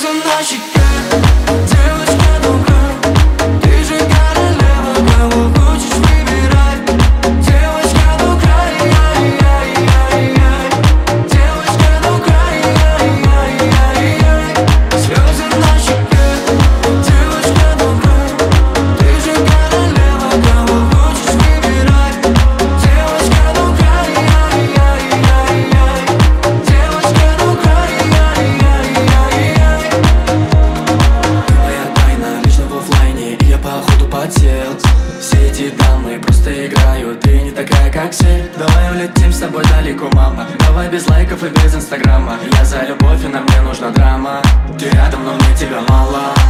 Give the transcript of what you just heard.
Слезы на щеке, девочка добрая, ты же королева, кого хочешь выбирай. Девочка добрая, ай-яй-яй-яй. Девочка добрая, ай-яй-яй-яй. Слезы на щеке, девочка добрая, ты же королева, кого хочешь выбирай. Девочка добрая, ай-яй-яй-яй. Девочка добрая, ай-яй-яй-яй. Моя тайна лично в оффлайне, и я походу подсел. Все эти дамы просто играют, ты не такая, как все. Давай улетим с тобой далеко, мама. Давай без лайков и без инстаграма. Я за любовь, и на мне нужна драма. Ты рядом, но мне тебя мало.